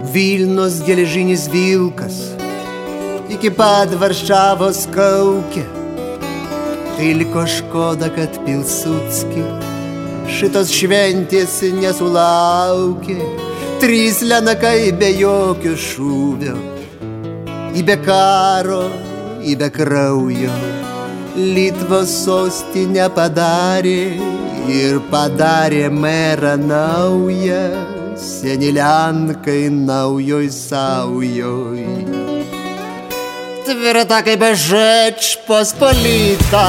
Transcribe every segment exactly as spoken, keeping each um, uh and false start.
Vilnos geležinis vilkas iki pat Varšavos kaukė. Tai liko Škoda, kad Pilsudski šitos šventės nesulaukė. Trys lenakai be jokio šūvio, į be karo, į be kraujo, Litvos sostinę padarė ir padarė merą naują, seni lenkai naujoj saujoj. Tvirta kaip Žečpospolita,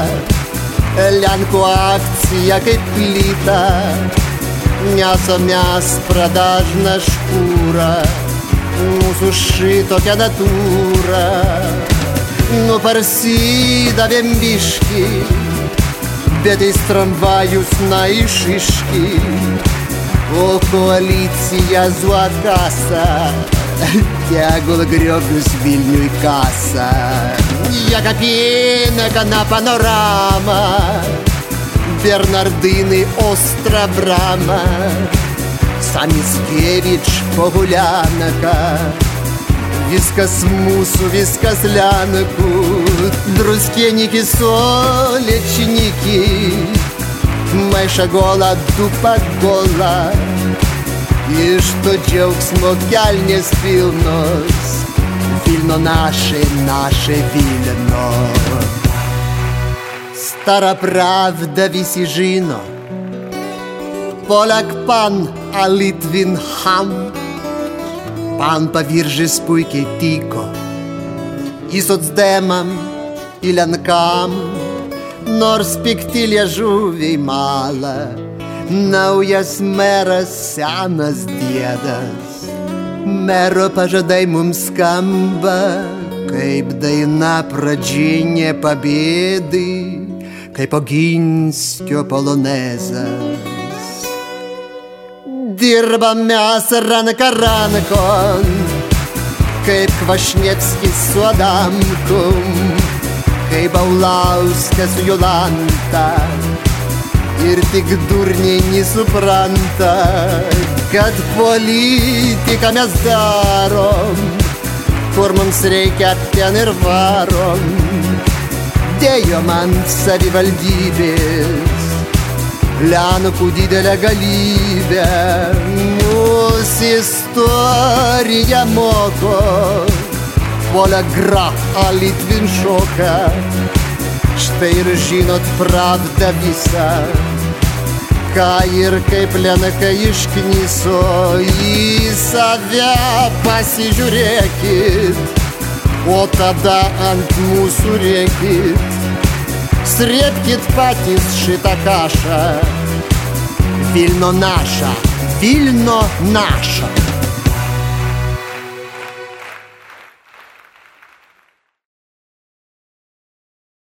Lenkų akcija kaip plyta, nesam mes pradažna škūra, mūsų šitokia natūra. Nu parsidavėm biški, bet eis tramvajus na išiški, o koalicija Zuokasa tegul griovius Vilniui kasa. Jakapienė kana panorama, Bernardinai Ostra Brama, Samickevič Pohulianaka. Viskas mūsų, viskas Lenkų, Druskieniki, Solečniki, Maišagola, Dupagola. Iš to džiaugsmo kelnės pilnos, Vilno naše, naše Vilno. Stara pravda visi žino, Polak pan, a Litvin ham. Pan Paviržis puikiai tiko į socdemam, į Lenkam, nors pikti liežuviai mala. Naujas meras, senas diedas, mero pažadai mums skamba kaip daina pradžinė pabėdai, kaip Oginskio polonezas. Dirbam mes ranka rankon, kaip Kvašnevskis su Adamkum, kaip Paulauskas su Jolanta. Ir tik durniai nesupranta, kad politiką mes darom, kur mums reikia ten ir varom. Dėjo man savivaldybės Lenkų didelę galybę, mūsų istorija moko, Poligraf, a Litvin šoka. Štai ir žinot pravdą visą, ką ir kaip Lenkai iškniso. Į save pasižiūrėkit, o tada ant mūsų rėkit. Srėbkit patys šitą kašą. Vilno naša, Vilno naša.